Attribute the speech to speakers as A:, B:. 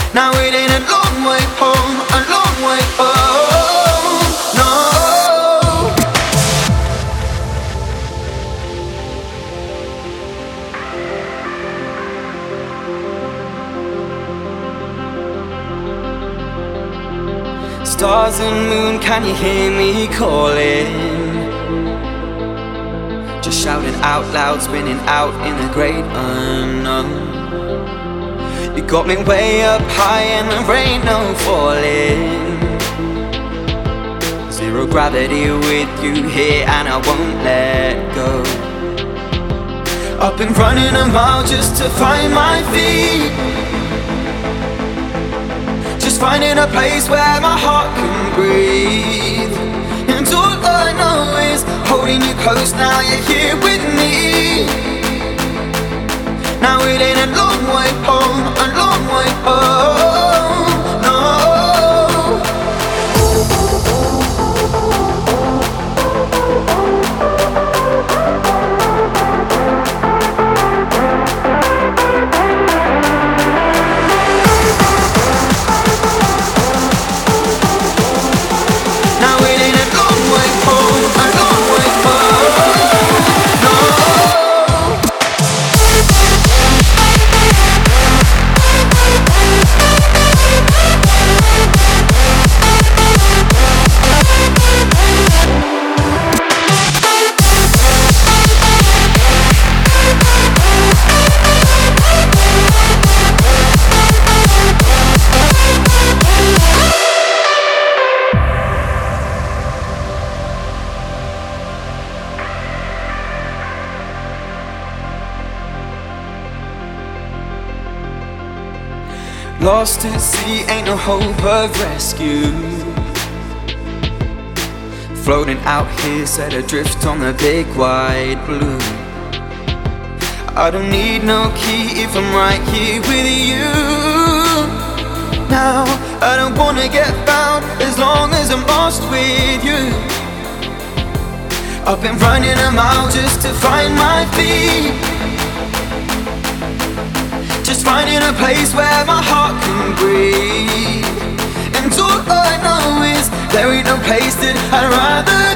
A: Now it ain't a long way home, a long way home, no. Stars and moon, can you hear me calling? Just shouting out loud, spinning out in the great unknown. You got me way up high and there ain't no falling. Zero gravity with you here and I won't let go. I've been running a mile just to find my feet, just finding a place where my heart can breathe. And all I know is holding you close, now you're here with me. Now it ain't a long way home, a long way home, no. Now it ain't a long way home, a long way home, no. Lost at sea, ain't no hope of rescue. Floating out here, set adrift on the big wide blue. I don't need no key if I'm right here with you. Now, I don't wanna get found as long as I'm lost with you. I've been running a mile just to find my feet, just finding a place where my heart can breathe. And all I know is there ain't no place that I'd rather